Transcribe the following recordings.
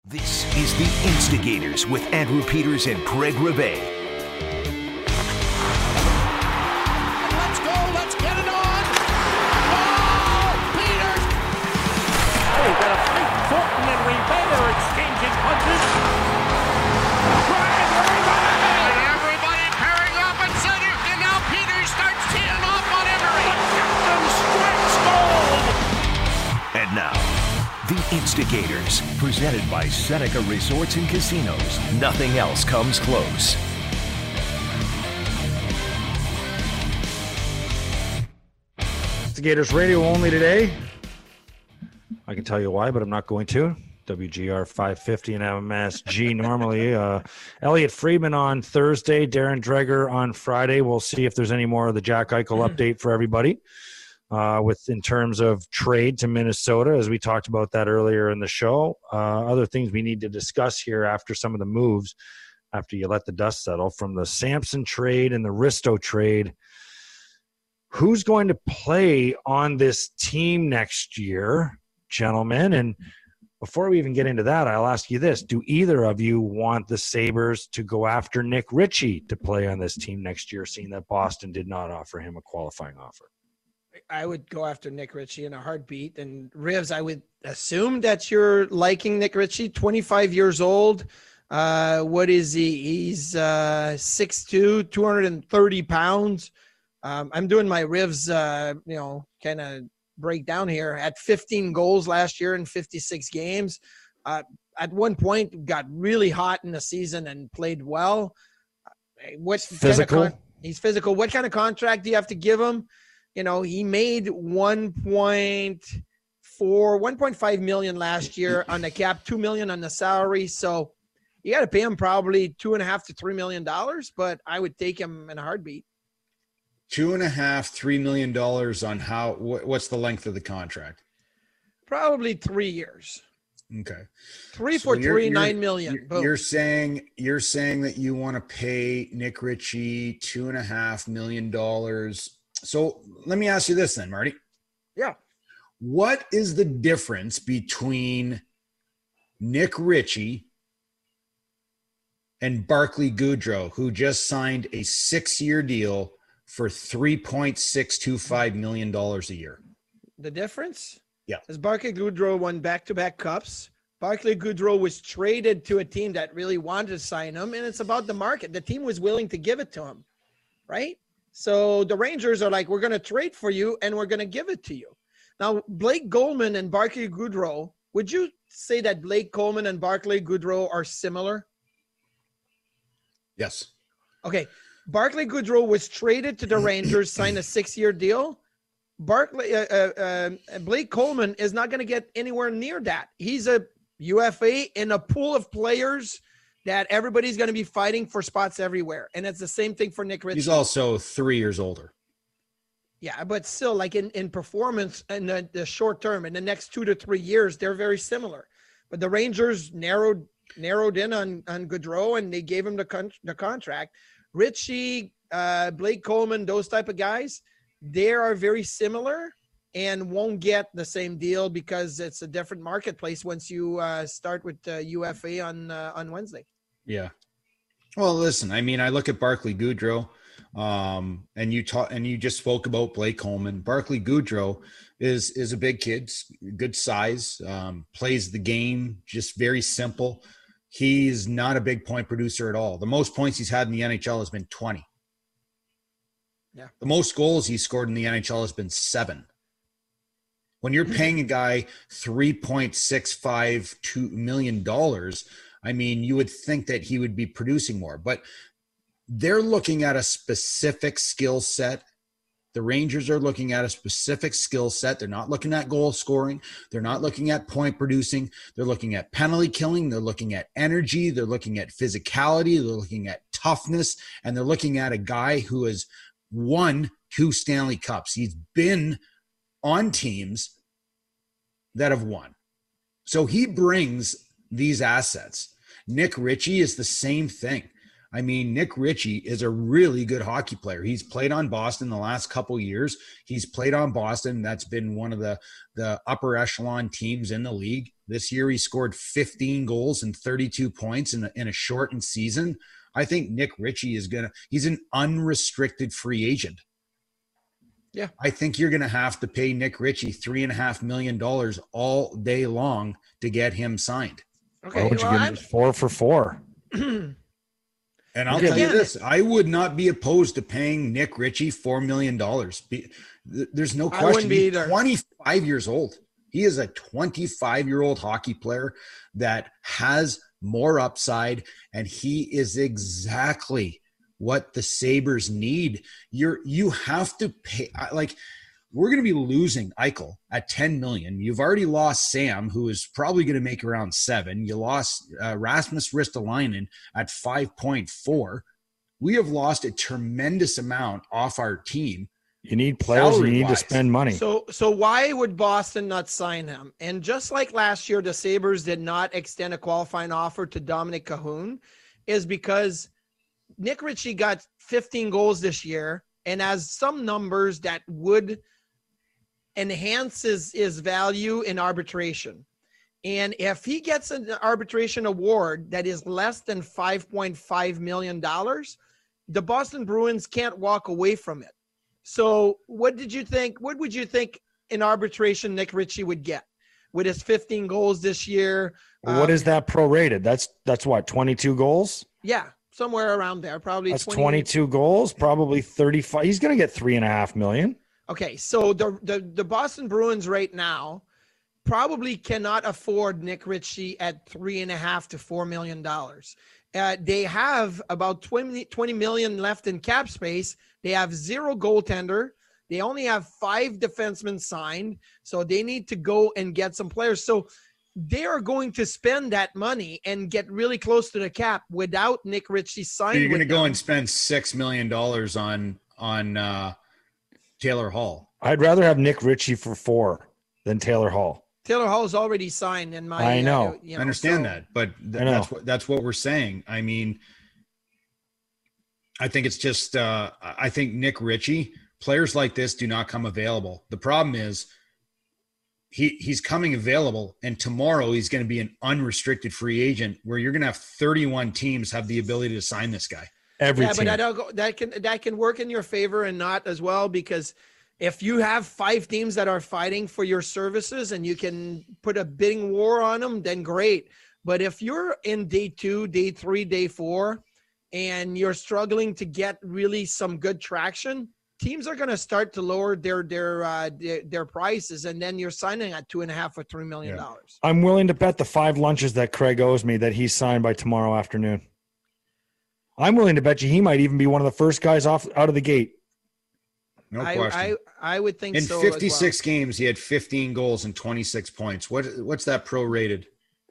This is The Instigators with Andrew Peters and Greg Rebay. Let's go. Let's get it on. Oh, Peters. Oh, we've got a fight. Fulton and Rebay are exchanging punches. Brian Rebay. And everybody pairing up at center. And now Peters starts teeing off on Emery. The captain strikes gold. And now, The Instigators, presented by Seneca Resorts and Casinos. Nothing else comes close. Instigators Radio only today. I can tell you why, but I'm not going to. WGR 550 and MSG normally. Elliot Friedman on Thursday, Darren Dreger on Friday. We'll see if there's any more of the Jack Eichel update for everybody. In terms of trade to Minnesota, as we talked about that earlier in the show. Other things we need to discuss here after some of the moves, after you let the dust settle, from the Samson trade and the Risto trade. Who's going to play on this team next year, gentlemen? And before we even get into that, I'll ask you this. Do either of you want the Sabres to go after Nick Ritchie to play on this team next year, seeing that Boston did not offer him a qualifying offer? I would go after Nick Ritchie in a heartbeat. And Rivs, I would assume that you're liking Nick Ritchie, 25 years old. What is he? He's 6'2", 230 pounds. I'm doing my Rivs, kind of breakdown here. At 15 goals last year in 56 games. At one point, got really hot in the season and played well. What's physical? He's physical. What kind of contract do you have to give him? You know, he made 1.5 million last year on the cap, $2 million on the salary. So you got to pay him probably $2.5 to $3 million, but I would take him in a heartbeat. $2.5–3 million on how? What's the length of the contract? Probably 3 years. Okay, 3 for $9 million. You're saying that you want to pay Nick Ritchie $2.5 million. So let me ask you this then, Marty. Yeah. What is the difference between Nick Ritchie and Barclay Goodrow, who just signed a 6-year deal for $3.625 million a year? The difference? Yeah. As Barclay Goodrow won back-to-back cups, Barclay Goodrow was traded to a team that really wanted to sign him, and it's about the market. The team was willing to give it to him, right? So the Rangers are like, we're going to trade for you, and we're going to give it to you. Now, Blake Goldman and Barclay Goodrow, would you say that Blake Coleman and Barclay Goodrow are similar? Yes. Okay. Barclay Goodrow was traded to the Rangers, signed a 6-year deal. Blake Coleman is not going to get anywhere near that. He's a UFA in a pool of players that everybody's going to be fighting for spots everywhere. And it's the same thing for Nick Ritchie. He's also 3 years older. Yeah, but still, like in performance in the short term, in the next 2 to 3 years, they're very similar. But the Rangers narrowed in on Goodrow, and they gave him the contract. Ritchie, Blake Coleman, those type of guys, they are very similar and won't get the same deal because it's a different marketplace once you start with UFA on Wednesday. Yeah. Well, listen, I mean, I look at Barclay Goodrow, and you just spoke about Blake Coleman. Barclay Goodrow is a big kid, good size, plays the game, just very simple. He's not a big point producer at all. The most points he's had in the NHL has been 20. Yeah. The most goals he's scored in the NHL has been 7. When you're paying a guy $3.652 million, I mean, you would think that he would be producing more. But they're looking at a specific skill set. The Rangers are looking at a specific skill set. They're not looking at goal scoring. They're not looking at point producing. They're looking at penalty killing. They're looking at energy. They're looking at physicality. They're looking at toughness. And they're looking at a guy who has won 2 Stanley Cups. He's been on teams that have won. So he brings these assets. Nick Ritchie is the same thing. I mean, Nick Ritchie is a really good hockey player. He's played on Boston the last couple years. He's played on Boston. That's been one of the upper echelon teams in the league. This year he scored 15 goals and 32 points in a shortened season. I think Nick Ritchie he's an unrestricted free agent. Yeah. I think you're going to have to pay Nick Ritchie $3.5 million all day long to get him signed. Okay. Why would you give him 4 for 4? And I'll tell you this, I would not be opposed to paying Nick Ritchie $4 million. There's no question. I wouldn't be either. He's 25 years old. He is a 25-year-old hockey player that has more upside, and he is exactly what the Sabres need. You have to pay. Like, we're going to be losing Eichel at $10 million. You've already lost Sam, who is probably going to make around $7 million. You lost Rasmus Ristolainen at 5.4. We have lost a tremendous amount off our team. You need players. You need to spend money. So why would Boston not sign him? And just like last year, the Sabres did not extend a qualifying offer to Dominic Cahoon, is because Nick Ritchie got 15 goals this year and has some numbers that would enhance his value in arbitration. And if he gets an arbitration award that is less than $5.5 million, the Boston Bruins can't walk away from it. So what would you think in arbitration Nick Ritchie would get with his 15 goals this year? What is that prorated? That's what, 22 goals? Yeah, somewhere around there. Probably that's 22 goals, probably 35. He's going to get $3.5 million. Okay, so the Boston Bruins right now probably cannot afford Nick Ritchie at $3.5 to $4 million. They have about 20 million left in cap space. They have 0 goaltender. They only have 5 defensemen signed, so they need to go and get some players. So they are going to spend that money and get really close to the cap without Nick Ritchie signing. So you're going to go and spend $6 million on Taylor Hall. I'd rather have Nick Ritchie for 4 than Taylor Hall. Taylor Hall's already signed in my. I know. I understand that, but that's what we're saying. I mean, I think it's just. I think Nick Ritchie, players like this do not come available. The problem is, he's coming available, and tomorrow he's going to be an unrestricted free agent, where you're going to have 31 teams have the ability to sign this guy. Every team. But that can work in your favor and not as well, because if you have 5 teams that are fighting for your services and you can put a bidding war on them, then great. But if you're in day 2, day 3, day 4, and you're struggling to get really some good traction, teams are going to start to lower their prices, and then you're signing at $2.5 or $3 million. Yeah. I'm willing to bet the 5 lunches that Craig owes me that he's signed by tomorrow afternoon. I'm willing to bet you he might even be one of the first guys out of the gate. No question. I would think in so. 56 games, he had 15 goals and 26 points. What's that prorated?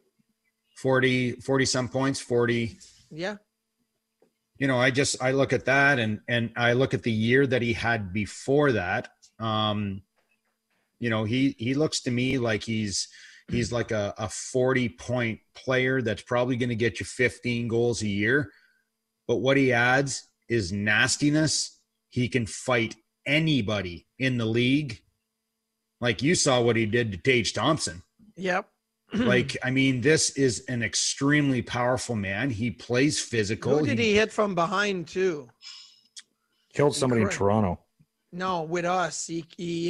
40 some points, 40. Yeah. You know, I look at that and I look at the year that he had before that. You know, he looks to me like he's like a 40-point player that's probably going to get you 15 goals a year. But what he adds is nastiness. He can fight anybody in the league. Like, you saw what he did to Tage Thompson. Yep. Like, I mean, this is an extremely powerful man. He plays physical. Who did he hit from behind too? Killed somebody in Toronto. No, with us. He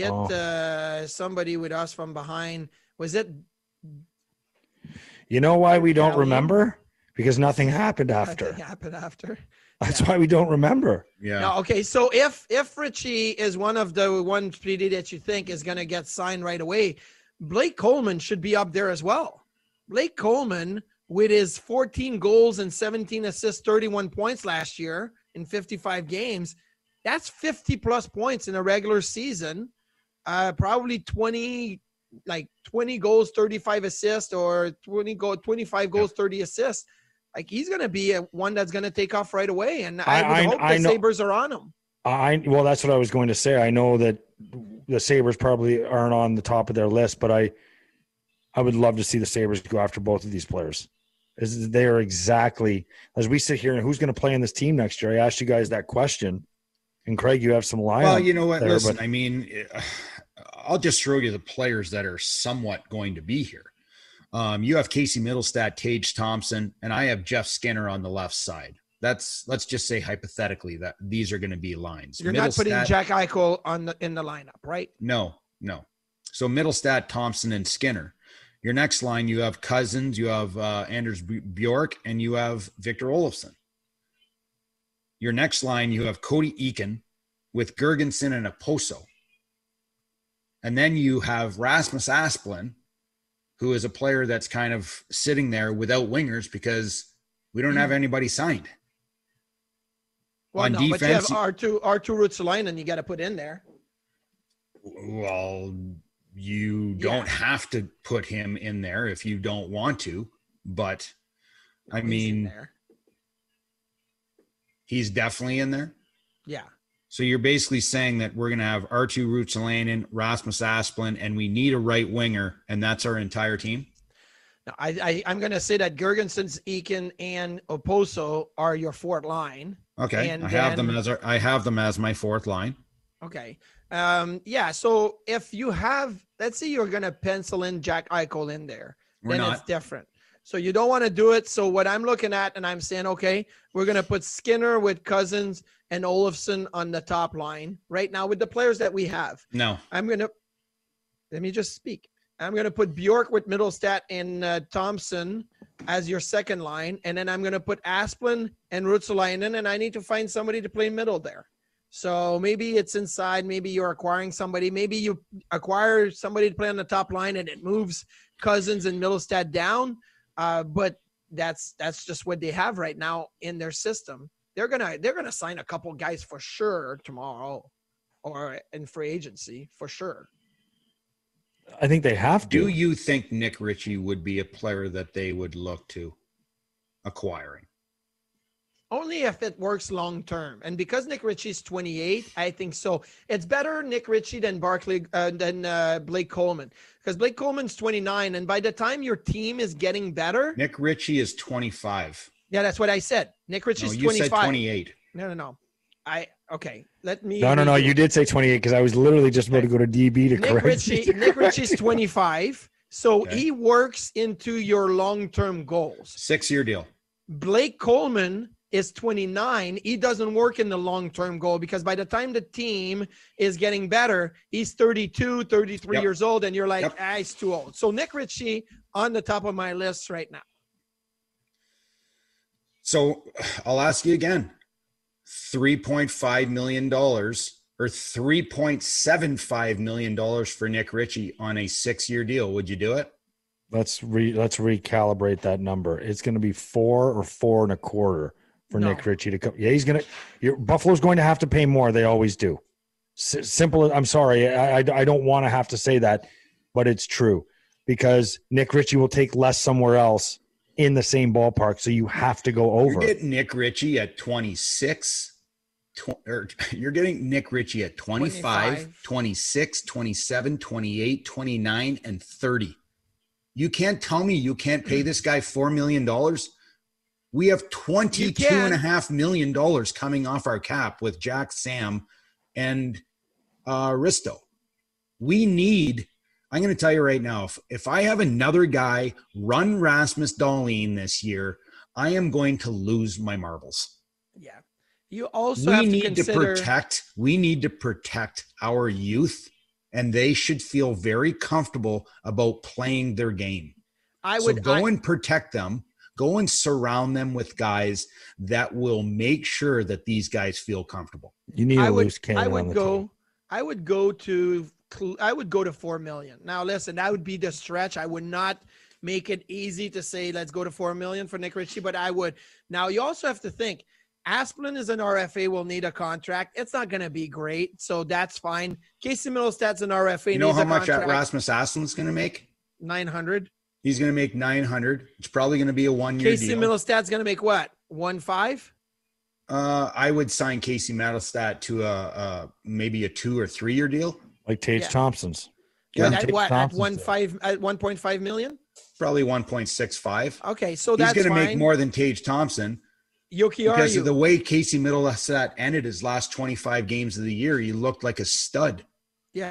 hit somebody with us from behind. Was it? You know why we don't remember? Because nothing happened after. Nothing happened after. That's why we don't remember. Yeah. No, okay, so if Ritchie is one of the ones that you think is going to get signed right away, Blake Coleman should be up there as well. Blake Coleman, with his 14 goals and 17 assists, 31 points last year in 55 games, that's 50-plus points in a regular season. Probably 20 goals, 35 assists, or 25 goals, 30 assists. Like, he's going to be one that's going to take off right away, and I would hope the Sabres are on him. Well, that's what I was going to say. I know that the Sabres probably aren't on the top of their list, but I would love to see the Sabres go after both of these players. They are exactly, as we sit here, and who's going to play in this team next year? I asked you guys that question, and Craig, you have some line. Well, you know what? Listen, I mean, I'll just throw you the players that are somewhat going to be here. You have Casey Middlestat, Tage Thompson, and I have Jeff Skinner on the left side. Let's just say hypothetically that these are going to be lines. You're not putting Jack Eichel in the lineup, right? No. So Middlestat, Thompson, and Skinner. Your next line, you have Cousins, you have Anders Bjork, and you have Victor Olofsson. Your next line, you have Cody Eakin with Gergensen and Oposo. And then you have Rasmus Asplund, who is a player that's kind of sitting there without wingers because we don't have anybody signed. Well, on no, defense, but you have Arttu Ruotsalainen you got to put in there. Well, you don't have to put him in there if you don't want to, but I mean, he's definitely in there. Yeah. So you're basically saying that we're going to have Arttu Ruotsalainen, Rasmus Asplund, and we need a right winger, and that's our entire team? No, I'm going to say that Gergensen's, Eakin, and Oposo are your fourth line. Okay, and I have them as my fourth line. Okay. Yeah, so if you have, let's say you're going to pencil in Jack Eichel in there, then it's different. So you don't want to do it. So what I'm looking at, and I'm saying, okay, we're going to put Skinner with Cousins and Olofsson on the top line right now with the players that we have. No. Let me just speak. I'm going to put Bjork with Middlestat and Thompson as your second line. And then I'm going to put Asplund and Ruotsalainen, and I need to find somebody to play middle there. So maybe it's inside. Maybe you're acquiring somebody. Maybe you acquire somebody to play on the top line and it moves Cousins and Middlestat down. But that's just what they have right now in their system. They're gonna sign a couple guys for sure tomorrow, or in free agency for sure. I think they have to. Do you think Nick Ritchie would be a player that they would look to acquiring? Only if it works long term. And because Nick Ritchie's 28, I think so. It's better Nick Ritchie than Blake Coleman, because Blake Coleman's 29, and by the time your team is getting better, Nick Ritchie is 25. Yeah, that's what I said. Nick Ritchie's 25. You said 28. No. Let me. No. You did say 28 because I was literally just about to go to DB to correct you. Nick Ritchie's 25, so he works into your long-term goals. 6-year deal. Blake Coleman is 29. He doesn't work in the long-term goal because by the time the team is getting better, he's 32, 33 years old, and you're like, he's too old. So Nick Ritchie on the top of my list right now. So I'll ask you again, $3.5 million or $3.75 million for Nick Ritchie on a 6-year deal. Would you do it? Let's recalibrate that number. It's going to be 4 or 4 1/4 for Nick Ritchie to come. Yeah, Buffalo's going to have to pay more. They always do. Simple. I'm sorry. I don't want to have to say that, but it's true because Nick Ritchie will take less somewhere else in the same ballpark. So you have to go over. You're getting Nick Ritchie at 26. You're getting Nick Ritchie at 25, 26, 27, 28, 29, and 30. You can't tell me you can't pay this guy $4 million. We have $22.5 million coming off our cap with Jack, Sam, and Risto. I'm going to tell you right now, if I have another guy run Rasmus Dahlin this year, I am going to lose my marbles. Yeah. You also have to consider we need to protect our youth, and they should feel very comfortable about playing their game. Go and protect them. Go and surround them with guys that will make sure that these guys feel comfortable. You need a loose cannon. I would go to $4 million. Now, listen, that would be the stretch. I would not make it easy to say let's go to $4 million for Nick Ritchie, but I would. Now, you also have to think Asplund is an RFA, will need a contract. It's not going to be great, so that's fine. Casey Middlestat's an RFA. You know how much Rasmus Asplund's going to make? $900. He's going to make $900. It's probably going to be a 1-year deal. Casey Middlestat's going to make what? 1.5? I would sign Casey Middlestat to maybe a 2 or 3 year deal, like Tage Thompson's. Yeah, at 1.5 million? Probably 1.65. Okay, so that's he's going to make more than Tage Thompson. Because of the way Casey Middlestat ended his last 25 games of the year, he looked like a stud. Yeah.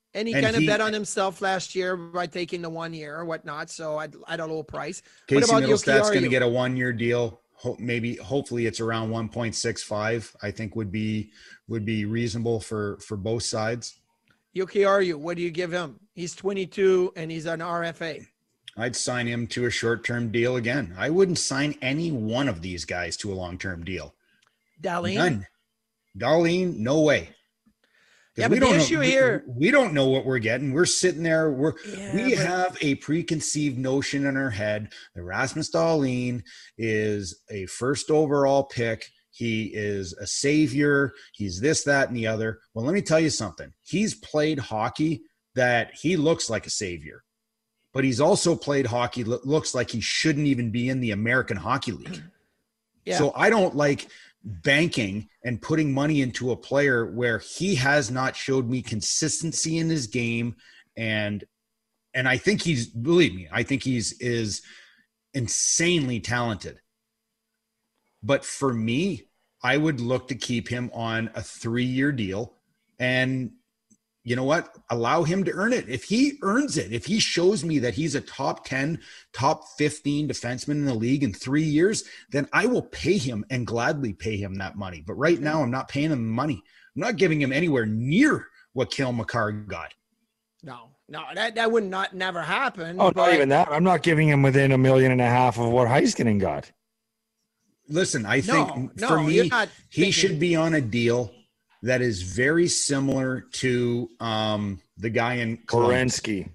And he kind of bet on himself last year by taking the 1 year or whatnot. So at a low price. Casey Middlestad's going to get a 1 year deal. Hopefully it's around 1.65. I think would be reasonable for both sides. Jokiharju, what do you give him? He's 22 and he's an RFA. I'd sign him to a short-term deal again. I wouldn't sign any one of these guys to a long-term deal. Dahlin? None. Dahlin, no way. Yeah, but the issue here, we don't know what we're getting. We're sitting there. We have a preconceived notion in our head that Rasmus Dahlin is a first overall pick. He is a savior. He's this, that, and the other. Well, let me tell you something. He's played hockey that he looks like a savior, but he's also played hockey that looks like he shouldn't even be in the American Hockey League. Yeah. So I don't like banking and putting money into a player where he has not showed me consistency in his game. And I think believe me, I think is insanely talented. But for me, I would look to keep him on a 3-year deal. And you know what? Allow him to earn it. If he earns it, if he shows me that he's a top 10, top 15 defenseman in the league in 3 years, then I will pay him and gladly pay him that money. But right now, I'm not paying him money. I'm not giving him anywhere near what Cale Makar got. No, that would never happen. Oh, not even that. I'm not giving him within $1.5 million of what Heiskanen got. Listen, I think for me, he should be on a deal that is very similar to the guy in Werenski.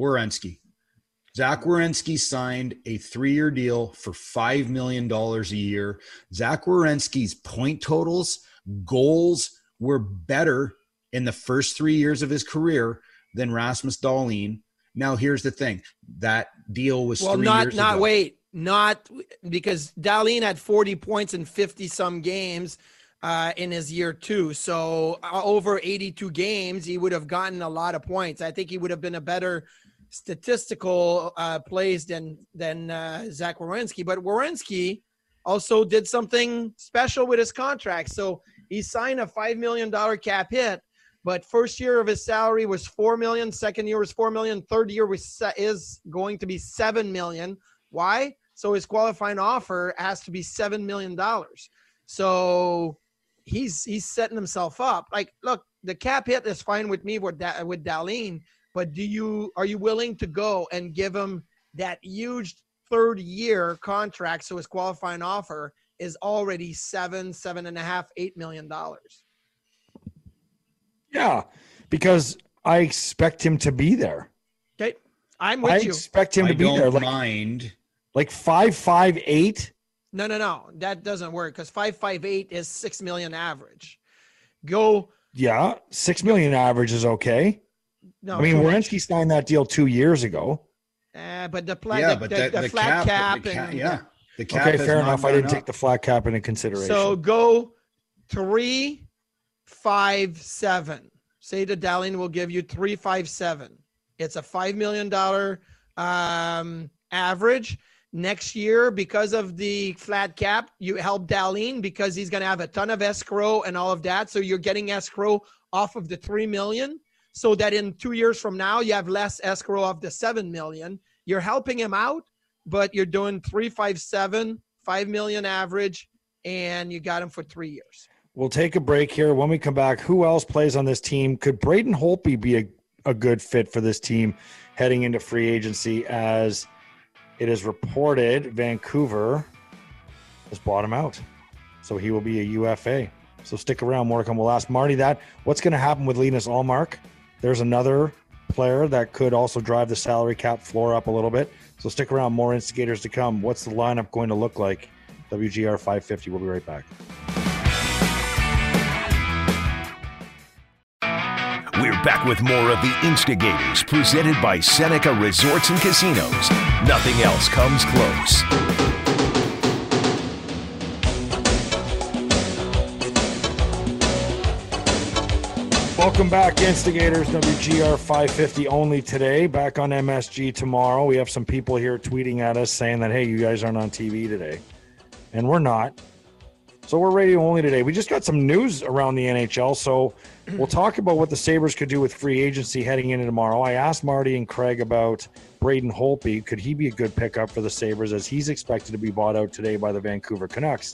Zach Werenski signed a 3-year deal for $5 million a year. Zach Werenski's point totals, goals were better in the first 3 years of his career than Rasmus Dahlin. Now, here's the thing. That deal was 3 years ago. Not because Dahlin had 40 points in 50-some games in his year 2. So over 82 games, he would have gotten a lot of points. I think he would have been a better statistical plays than Zach Werenski. But Werenski also did something special with his contract. So he signed a $5 million cap hit, but first year of his salary was $4 million. Second year was $4 million. Third year is going to be $7 million. Why? So his qualifying offer has to be $7 million. So he's setting himself up. Like, look, the cap hit is fine with me with Dahlin, but are you willing to go and give him that huge 3rd-year contract so his qualifying offer is already $7.5, $8 million? Yeah, because I expect him to be there. Okay, I'm with you. I expect him to be there. Like 5.58. No. That doesn't work because 5.58 is $6 million average. Go. Yeah, $6 million average is okay. No, I mean, Werenski signed that deal 2 years ago. But the flat cap. The cap. Okay, fair enough. I didn't take the flat cap into consideration. So go 3.57. Say that Dahlin will give you 3.57. It's a $5 million average. Next year, because of the flat cap, you help Dahlin because he's going to have a ton of escrow and all of that. So you're getting escrow off of the $3 million so that in 2 years from now, you have less escrow of the $7 million. You're helping him out, but you're doing 3.57, $5 million average, and you got him for 3 years. We'll take a break here. When we come back, who else plays on this team? Could Braden Holtby be a good fit for this team heading into free agency? As it is reported, Vancouver has bought him out. So he will be a UFA. So stick around. More to come. We'll ask Marty that. What's going to happen with Linus Ullmark? There's another player that could also drive the salary cap floor up a little bit. So stick around. More instigators to come. What's the lineup going to look like? WGR 550. We'll be right back. We're back with more of the Instigators, presented by Seneca Resorts and Casinos. Nothing else comes close. Welcome back, Instigators. WGR 550 only today. Back on MSG tomorrow. We have some people here tweeting at us saying that, hey, you guys aren't on TV today. And we're not. So we're radio only today. We just got some news around the NHL, so we'll talk about what the Sabres could do with free agency heading into tomorrow. I asked Marty and Craig about Braden Holtby. Could he be a good pickup for the Sabres, as he's expected to be bought out today by the Vancouver Canucks?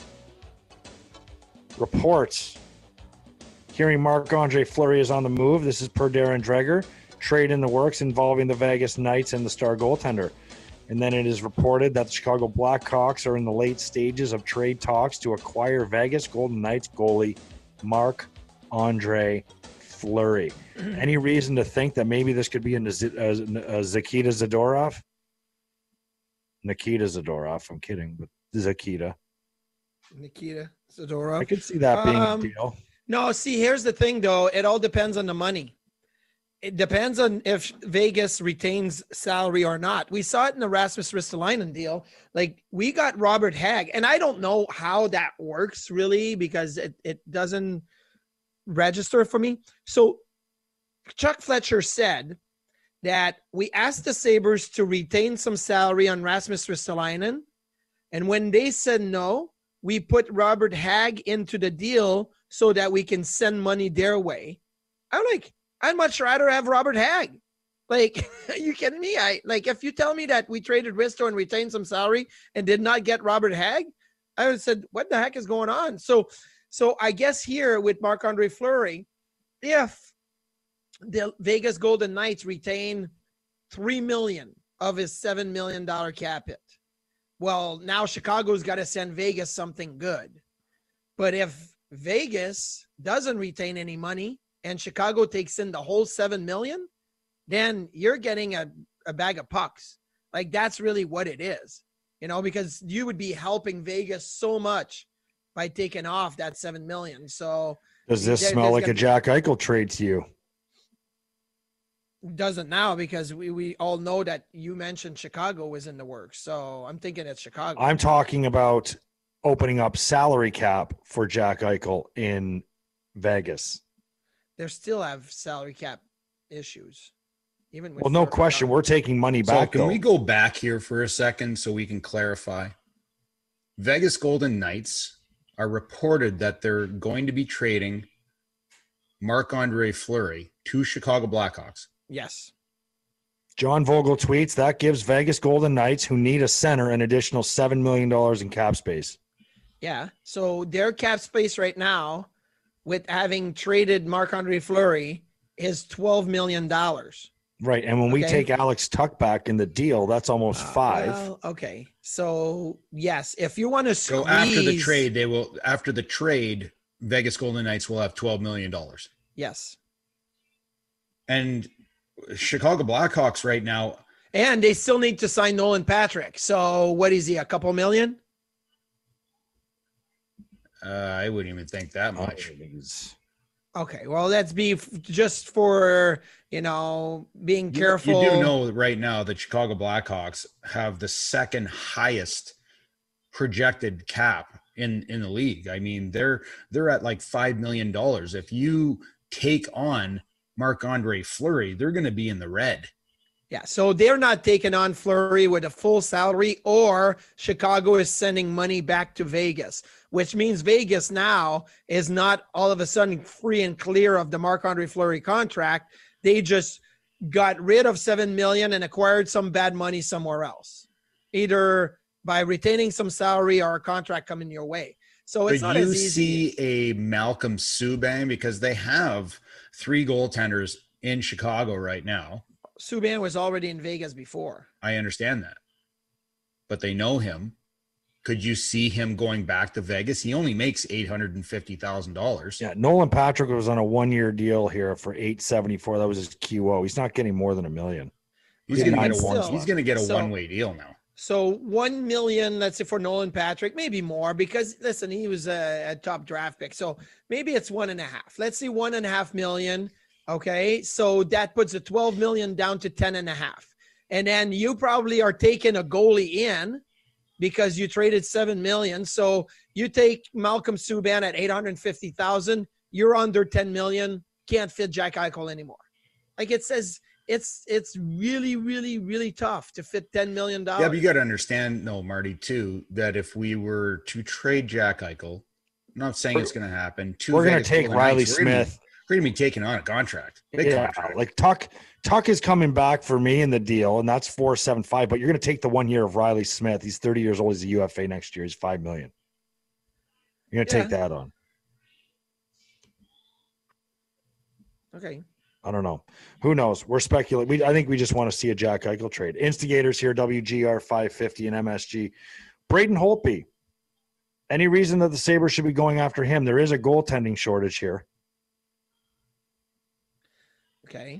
Reports hearing Marc-Andre Fleury is on the move. This is per Darren Dreger. Trade in the works involving the Vegas Knights and the star goaltender. And then it is reported that the Chicago Blackhawks are in the late stages of trade talks to acquire Vegas Golden Knights goalie Marc-Andre Fleury. Any reason to think that maybe this could be a Nikita Zadorov? Nikita Zadorov. I'm kidding, but Nikita Zadorov. I could see that being a deal. No, see, here's the thing, though. It all depends on the money. It depends on if Vegas retains salary or not. We saw it in the Rasmus Ristolainen deal. Like, we got Robert Hagg, and I don't know how that works really, because it doesn't register for me. So Chuck Fletcher said that we asked the Sabres to retain some salary on Rasmus Ristolainen, and when they said no, we put Robert Hagg into the deal so that we can send money their way. I'm like, I'd much rather have Robert Hagg. Like, are you kidding me? If you tell me that we traded Risto and retained some salary and did not get Robert Hagg, I would have said, what the heck is going on? So I guess here with Marc-Andre Fleury, if the Vegas Golden Knights retain $3 million of his $7 million cap hit, well, now Chicago's got to send Vegas something good. But if Vegas doesn't retain any money and Chicago takes in the whole $7 million, then you're getting a bag of pucks. Like, that's really what it is, because you would be helping Vegas so much by taking off that $7 million. So does this smell like a Jack Eichel trade to you? Doesn't now, because we all know that you mentioned Chicago was in the works. So I'm thinking it's Chicago. I'm talking about opening up salary cap for Jack Eichel in Vegas. They still have salary cap issues. Even with no question. We're taking money back. So can we go back here for a second so we can clarify? Vegas Golden Knights are reported that they're going to be trading Marc-Andre Fleury to Chicago Blackhawks. Yes. John Vogel tweets that gives Vegas Golden Knights, who need a center, an additional $7 million in cap space. Yeah. So their cap space right now, with having traded Marc-Andre Fleury, is $12 million. Right. And when we take Alex Tuch back in the deal, that's almost $5 million. Well, okay. So yes, if you want to squeeze... So after the trade, Vegas Golden Knights will have $12 million. Yes. And Chicago Blackhawks right now. And they still need to sign Nolan Patrick. So what is he, a couple million? I wouldn't even think that much. Okay, well, that's just for, being careful. You do know right now that Chicago Blackhawks have the second highest projected cap in the league. I mean, they're at like $5 million. If you take on Marc-Andre Fleury, they're going to be in the red. Yeah, so they're not taking on Fleury with a full salary, or Chicago is sending money back to Vegas, which means Vegas now is not all of a sudden free and clear of the Marc-Andre Fleury contract. They just got rid of $7 million and acquired some bad money somewhere else, either by retaining some salary or a contract coming your way. So it's not as easy. Do you see a Malcolm Subban? Because they have 3 goaltenders in Chicago right now. Subban was already in Vegas before. I understand that. But they know him. Could you see him going back to Vegas? He only makes $850,000. Yeah, Nolan Patrick was on a 1-year deal here for $874,000. That was his QO. He's not getting more than $1 million. He's going to get a one-way deal now. So $1 million, let's say, for Nolan Patrick, maybe more, because listen, he was a top draft pick. So maybe it's 1.5. Let's see, $1.5 million. Okay, so that puts the $12 million down to 10.5. And then you probably are taking a goalie in because you traded $7 million. So you take Malcolm Subban at $850,000. You're under $10 million. Can't fit Jack Eichel anymore. Like, it says it's really, really, really tough to fit $10 million. Yeah, but you got to understand, though, Marty, too, that if we were to trade Jack Eichel, I'm not saying it's going to happen. We're going to take Riley Smith. We're going to be taking on a contract. Big contract. Like Tuck is coming back for me in the deal, and that's $4.75. But you're going to take the 1 year of Riley Smith. He's 30 years old. He's a UFA next year. He's $5 million. You're going to take that on. Okay. I don't know. Who knows? We're speculating. I think we just want to see a Jack Eichel trade. Instigators here, WGR 550 and MSG. Braden Holtby. Any reason that the Sabres should be going after him? There is a goaltending shortage here. Okay.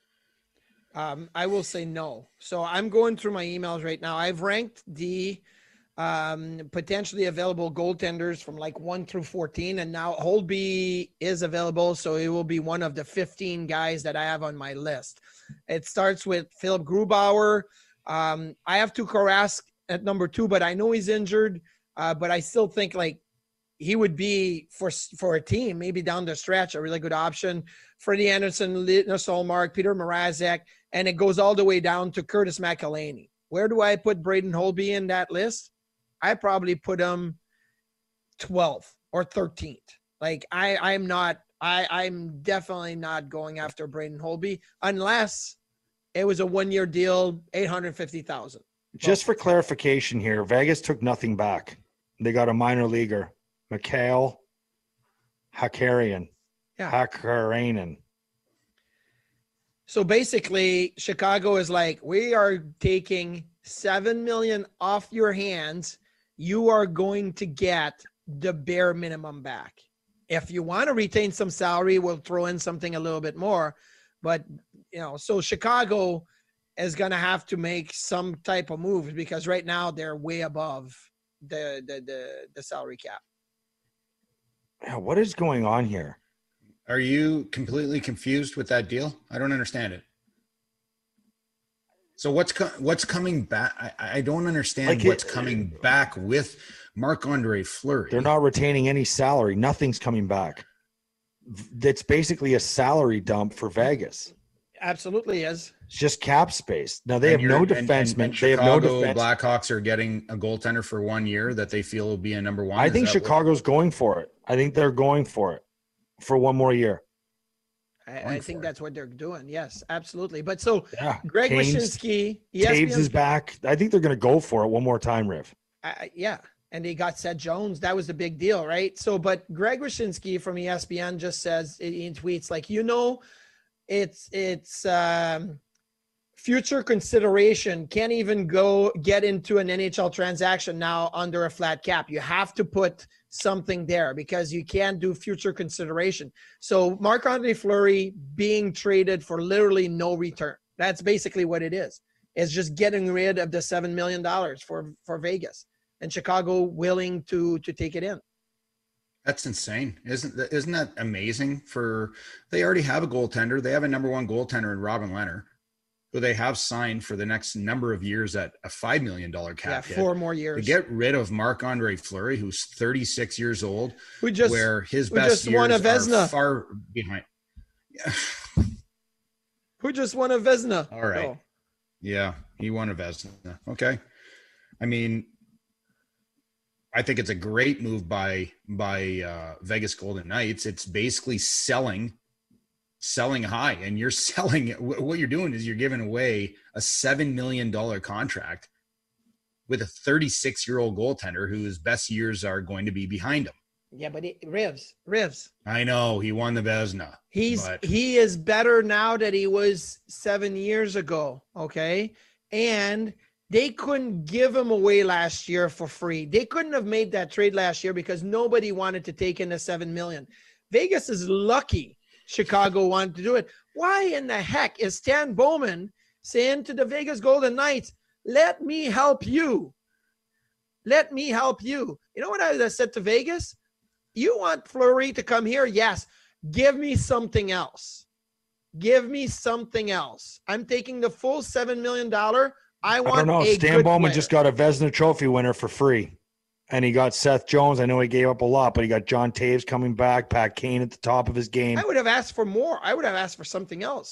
I will say no. So I'm going through my emails right now. I've ranked the potentially available goaltenders from like 1 through 14, and now Holtby is available, so it will be one of the 15 guys that I have on my list. It starts with Philip Grubauer. I have Tuukka Rask at number 2, but I know he's injured. But I still think like he would be for a team, maybe down the stretch, a really good option. Freddie Anderson, Linus Ullmark, Peter Mrazek, and it goes all the way down to Curtis McElhinney. Where do I put Braden Holtby in that list? I probably put him 12th or 13th. Like I'm definitely not going after Braden Holtby unless it was a 1 year deal, $850,000. Just for clarification here, Vegas took nothing back. They got a minor leaguer, Mikhail Hakkarainen. Hakkarainen. So basically, Chicago is like, we are taking $7 million off your hands. You are going to get the bare minimum back. If you want to retain some salary, we'll throw in something a little bit more. But, so Chicago is going to have to make some type of moves because right now they're way above the salary cap. Yeah, what is going on here? Are you completely confused with that deal? I don't understand it. So what's coming back? I don't understand what's coming back with Marc-Andre Fleury. They're not retaining any salary. Nothing's coming back. That's basically a salary dump for Vegas. Absolutely is. It's just cap space. Now they have no defensemen. They have no defense. Blackhawks are getting a goaltender for 1 year that they feel will be a number one. I think Chicago's going for it. I think they're going for it for 1 more year. I think that's what they're doing. Yes, absolutely. But so Greg Wyshynski, Taves is back. I think they're going to go for it one more time, Riv. Yeah. And they got Seth Jones. That was the big deal, right? So, but Greg Wyshynski from ESPN just says in tweets, like, it's future consideration. Can't even go get into an NHL transaction now under a flat cap. You have to put something there because you can't do future consideration. So Marc-Andre Fleury being traded for literally no return. That's basically what it is. It's just getting rid of the $7 million for Vegas and Chicago willing to take it in. That's insane. Isn't that amazing? They already have a goaltender. They have a number 1 goaltender in Robin Lehner, who they have signed for the next number of years at a $5 million cap hit. 4 more years. To get rid of Marc-Andre Fleury, who's 36 years old, where his who best just years won a Vezina. Are far behind. Who just won a Vezina? All right. Oh. Yeah, he won a Vezina. Okay. I mean, I think it's a great move by Vegas Golden Knights. It's basically selling high, and you're selling it. What you're doing is you're giving away a $7 million contract with a 36-year-old goaltender whose best years are going to be behind him. Yeah, but Rivs. I know he won the Vezina. He is better now than he was 7 years ago. Okay. And they couldn't give him away last year for free. They couldn't have made that trade last year because nobody wanted to take in the $7 million. Vegas is lucky Chicago wanted to do it. Why in the heck is Stan Bowman saying to the Vegas Golden Knights, let me help you? Let me help you. You know what I said to Vegas? You want Fleury to come here? Yes. Give me something else. Give me something else. I'm taking the full $7 million. I don't know. Stan Bowman just got a Vezina Trophy winner for free. And he got Seth Jones. I know he gave up a lot, but he got John Taves coming back, Pat Kane at the top of his game. I would have asked for more. I would have asked for something else.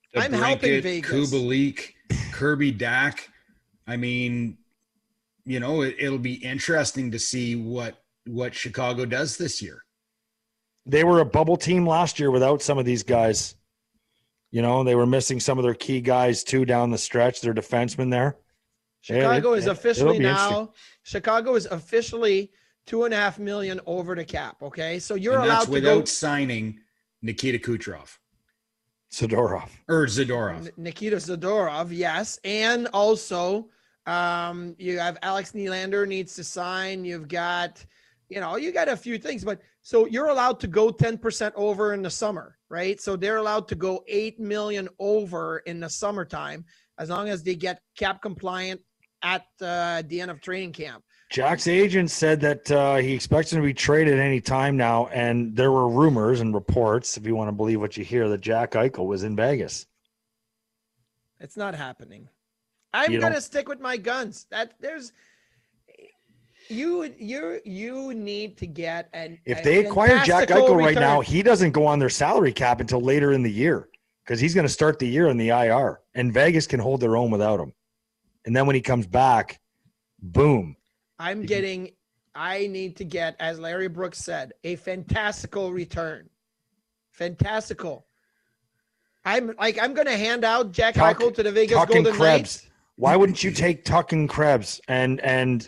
I'm helping Vegas. Kubalik, Kirby Dak. I mean, you know, it'll be interesting to see what Chicago does this year. They were a bubble team last year without some of these guys. You know, they were missing some of their key guys too down the stretch. Their defensemen there. Chicago is officially now. Chicago is officially $2.5 million over the cap. Okay, so you're allowed to without signing Nikita Kucherov. Zadorov. Nikita Zadorov, yes. And also, you have Alex Nylander needs to sign. You've got, you got a few things. But so you're allowed to go 10% over in the summer, right? So they're allowed to go $8 million over in the summertime as long as they get cap compliant at the end of training camp. Jack's agent said that he expects him to be traded any time now, and there were rumors and reports, if you want to believe what you hear, that Jack Eichel was in Vegas. It's not happening. I'm going to stick with my guns. You need to get an. If they acquire Jack Eichel right now, he doesn't go on their salary cap until later in the year because he's going to start the year in the IR, and Vegas can hold their own without him. And then when he comes back, boom. I need to get, as Larry Brooks said, a fantastical return. Fantastical. I'm going to hand out Jack Eichel to the Vegas Golden Krebs. Knights. Why wouldn't you take Tuch and Krebs? And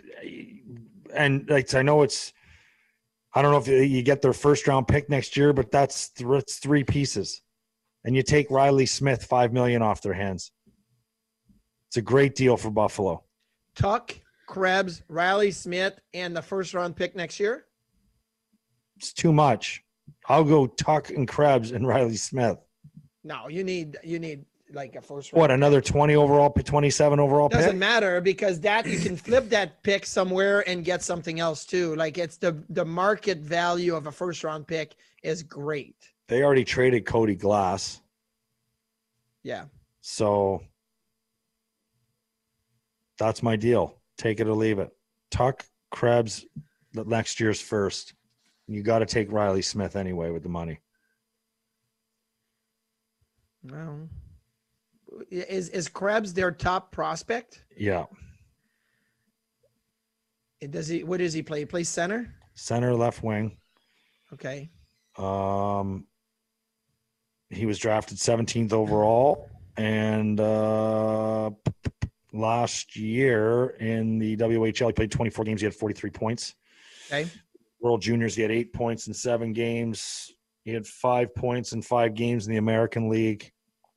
like, I know I don't know if you get their first round pick next year, but that's three pieces. And you take Riley Smith, $5 million off their hands. It's a great deal for Buffalo. Tuch, Krebs, Riley Smith, and the first round pick next year? It's too much. I'll go Tuch and Krebs and Riley Smith. No, you need like a first round. What, another 27 overall pick? Doesn't matter because that you can flip that pick somewhere and get something else too. Like it's the market value of a first round pick is great. They already traded Cody Glass. Yeah. So that's my deal. Take it or leave it. Tuch, Krebs, next year's first. You got to take Riley Smith anyway with the money. Well, is Krebs their top prospect? Yeah. What does he play? He plays center? Center, left wing. Okay. He was drafted 17th overall, and last year in the WHL, he played 24 games. He had 43 points. Okay. World Juniors, he had 8 points in 7 games. He had 5 points in 5 games in the American League.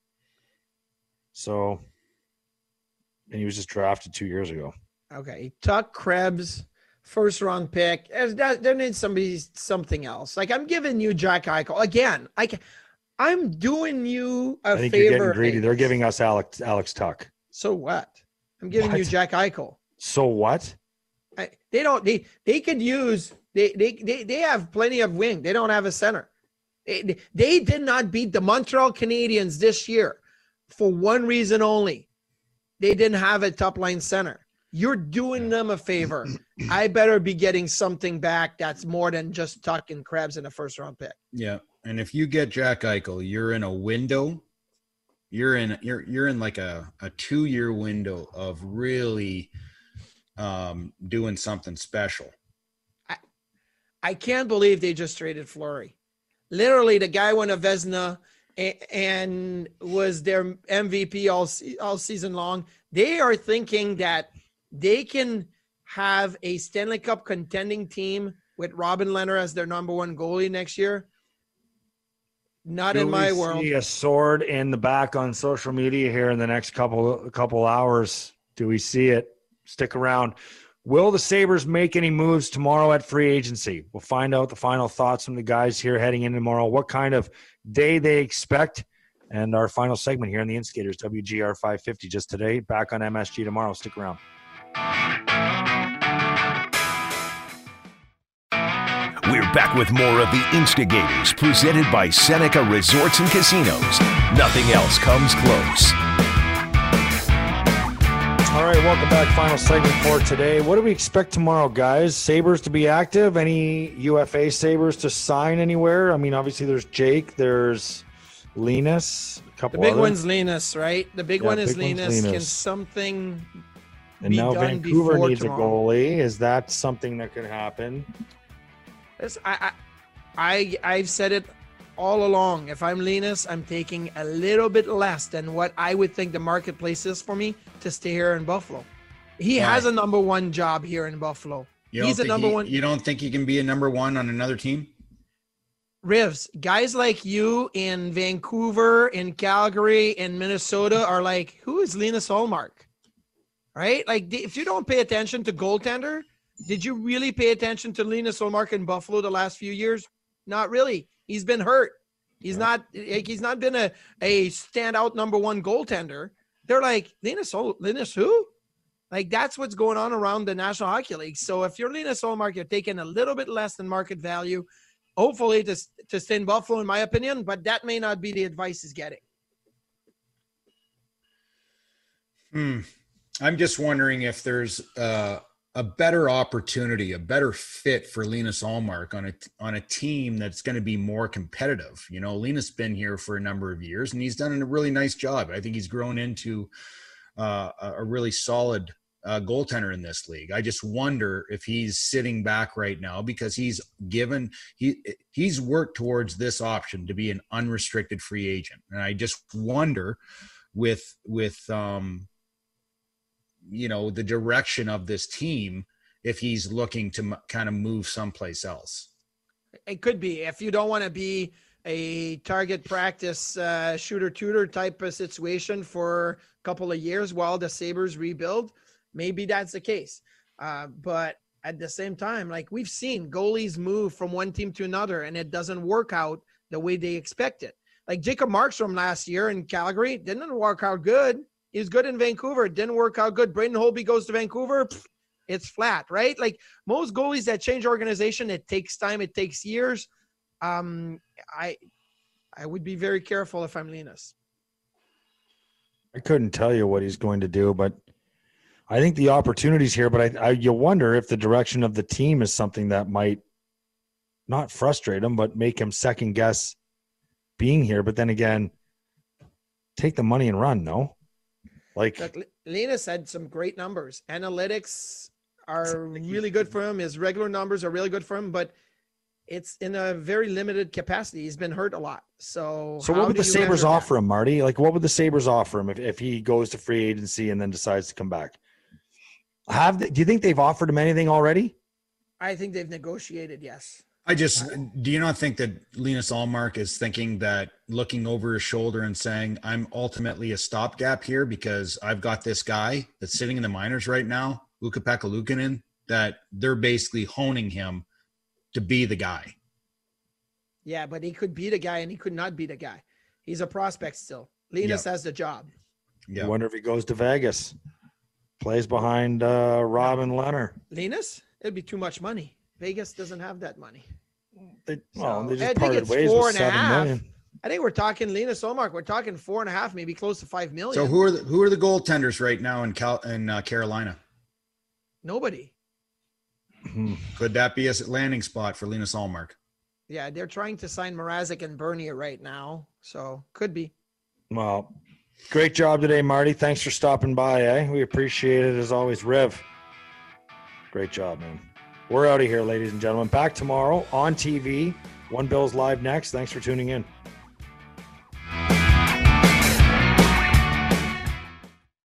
So, and he was just drafted 2 years ago. Okay. Tuch, Krebs, first round pick. There needs something else. Like I'm giving you Jack Eichel again. I'm doing you a favor. I think you're getting greedy. They're giving us Alex Tuch. So what? I'm giving you Jack Eichel. So what? They could use they have plenty of wing. They don't have a center. They did not beat the Montreal Canadiens this year for one reason only. They didn't have a top line center. You're doing them a favor. I better be getting something back that's more than just Tuch and Krebs in a first round pick. Yeah. And if you get Jack Eichel, you're in a window. You're in like a 2-year window of really doing something special. I can't believe they just traded Fleury. Literally, the guy won a Vezina and was their MVP all season long. They are thinking that they can have a Stanley Cup contending team with Robin Lehner as their number 1 goalie next year. Not in my world. See a sword in the back on social media here in the next couple hours. Do we see it? Stick around. Will the Sabres make any moves tomorrow at free agency? We'll find out the final thoughts from the guys here heading in tomorrow, what kind of day they expect, and our final segment here on the Instigators, WGR 550 just today. Back on MSG tomorrow. Stick around. We're back with more of the Instigators, presented by Seneca Resorts and Casinos. Nothing else comes close. All right, welcome back. Final segment for today. What do we expect tomorrow, guys? Sabres to be active? Any UFA Sabres to sign anywhere? I mean, obviously there's Jake, there's Linus, couple. The big other. one's Linus, right? The big one is big one's Linus. Can Linus. something And be now done Vancouver before needs tomorrow? a goalie. Is that something that could happen? I've said it all along. If I'm Linus, I'm taking a little bit less than what I would think the marketplace is for me to stay here in Buffalo. He Why? has a number one job here in Buffalo. He's a number one. You don't think he can be a number one on another team? Rivs, guys like you in Vancouver, in Calgary, in Minnesota are like, who is Linus Ullmark? Right? Like, if you don't pay attention to goaltender, did you really pay attention to Linus Ullmark in Buffalo the last few years? Not really. He's been hurt. He's not been a standout number one goaltender. They're like, Linus who? Like, that's what's going on around the National Hockey League. So if you're Linus Ullmark, you're taking a little bit less than market value, hopefully to stay in Buffalo, in my opinion, but that may not be the advice he's getting. I'm just wondering if there's a better opportunity, a better fit for Linus Ullmark on a team that's going to be more competitive. You know, Linus been here for a number of years, and he's done a really nice job. I think he's grown into a really solid goaltender in this league. I just wonder if he's sitting back right now because he's worked towards this option to be an unrestricted free agent. And I just wonder with you know, the direction of this team, if he's looking to kind of move someplace else. It could be. If you don't want to be a target practice shooter-tutor type of situation for a couple of years while the Sabres rebuild, maybe that's the case. But at the same time, like, we've seen goalies move from one team to another and it doesn't work out the way they expect it. Like Jacob Markstrom last year in Calgary didn't work out good. He was good in Vancouver. It didn't work out good. Braden Holtby goes to Vancouver. It's flat, right? Like most goalies that change organization, it takes time. It takes years. I would be very careful if I'm Linus. I couldn't tell you what he's going to do, but I think the opportunity's here. But you wonder if the direction of the team is something that might not frustrate him, but make him second guess being here. But then again, take the money and run. No. Like Linus had some great numbers. Analytics are really good for him. His regular numbers are really good for him, but it's in a very limited capacity. He's been hurt a lot. So what would the Sabres offer him, Marty? Like, what would the Sabres offer him if he goes to free agency and then decides to come back? Do you think they've offered him anything already? I think they've negotiated, yes. Do you not think that Linus Ullmark is thinking that, looking over his shoulder and saying, I'm ultimately a stopgap here because I've got this guy that's sitting in the minors right now, Ukko-Pekka Luukkonen, that they're basically honing him to be the guy? Yeah, but he could be the guy and he could not be the guy. He's a prospect still. Linus has the job. Yeah. I wonder if he goes to Vegas, plays behind Robin Leonard. Linus? It'd be too much money. Vegas doesn't have that money. They just I parted ways with $7 million. I think we're talking Linus Ullmark. We're talking 4.5, maybe close to $5 million. So who are the goaltenders right now in Carolina? Nobody. Could that be a landing spot for Linus Ullmark? Yeah, they're trying to sign Mrazek and Bernier right now, so could be. Well, great job today, Marty. Thanks for stopping by. We appreciate it as always. Riv, great job, man. We're out of here, ladies and gentlemen. Back tomorrow on TV. One Bills Live next. Thanks for tuning in.